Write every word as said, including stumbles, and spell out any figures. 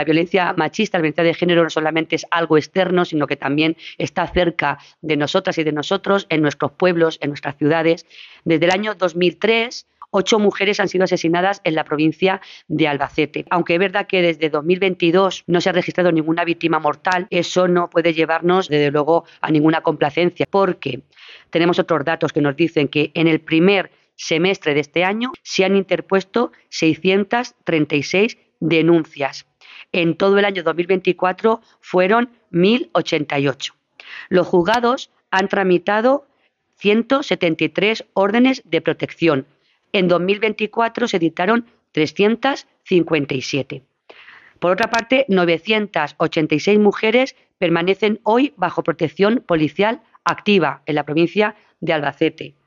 La violencia machista, la violencia de género no solamente es algo externo, sino que también está cerca de nosotras y de nosotros, en nuestros pueblos, en nuestras ciudades. Desde el año dos mil tres, ocho mujeres han sido asesinadas en la provincia de Albacete. Aunque es verdad que desde dos mil veintidós no se ha registrado ninguna víctima mortal, eso no puede llevarnos, desde luego, a ninguna complacencia, porque tenemos otros datos que nos dicen que en el primer semestre de este año se han interpuesto seiscientas treinta y seis denuncias. En todo el año dos mil veinticuatro fueron mil ochenta y ocho. Los juzgados han tramitado ciento setenta y tres órdenes de protección. En dos mil veinticuatro se dictaron trescientas cincuenta y siete. Por otra parte, novecientas ochenta y seis mujeres permanecen hoy bajo protección policial activa en la provincia de Albacete.